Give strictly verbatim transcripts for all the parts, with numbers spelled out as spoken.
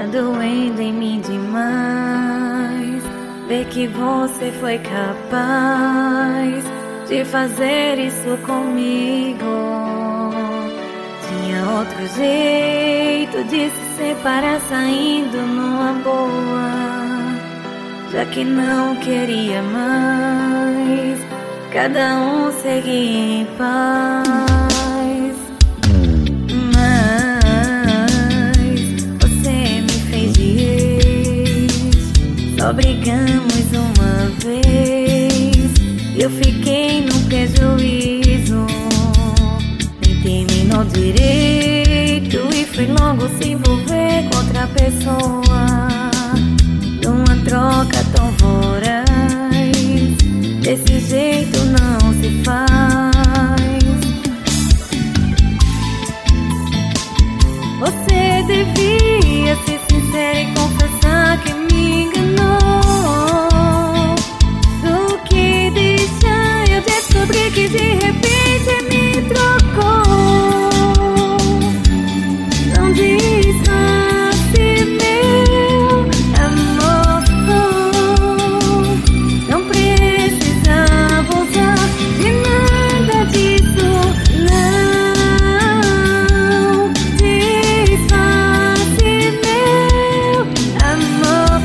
doendo em mim demais ver que você foi capaz de fazer isso comigo. Tinha outro jeito de se separar saindo numa boa, já que não queria mais cada um seguir em paz. Mas você me fez de ex, só brigamos uma vez, eu fiquei no prejuízo. Nem terminou direito e fui logo se envolver com outra pessoa, numa troca tão voraz. Desse jeito não se faz. Você devia ser sincera e confessar que me enganou. Do que deixar eu descobri que de repente me trocou. Não disfarce meu amor, não precisava usar de nada disso, não. Disfarce meu amor,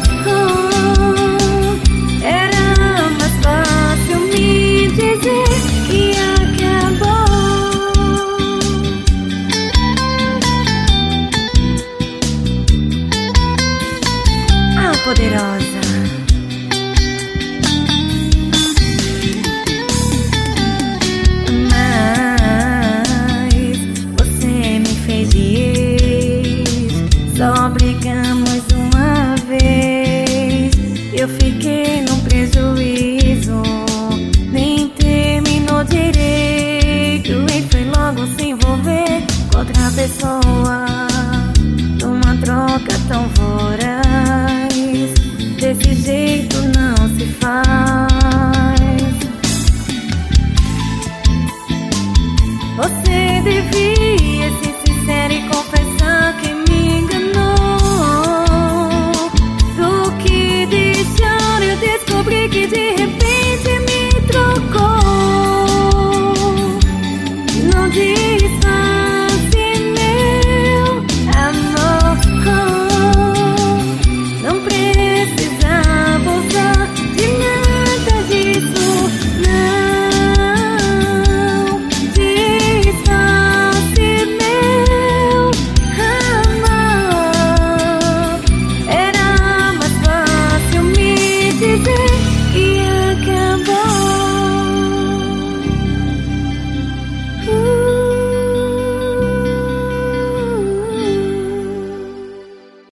era mais fácil me dizer que acabou. Ah, poderosa. Mas você me fez de ex, só brigamos uma vez, eu fiquei num prejuízo. Nem terminou direito e foi logo se envolver com outra pessoa, numa troca tão voraz. Desse jeito não se faz. Você devia ser sincera e confessar que me enganou. Do que deixar eu descobri que de repente me trocou. Não disfarce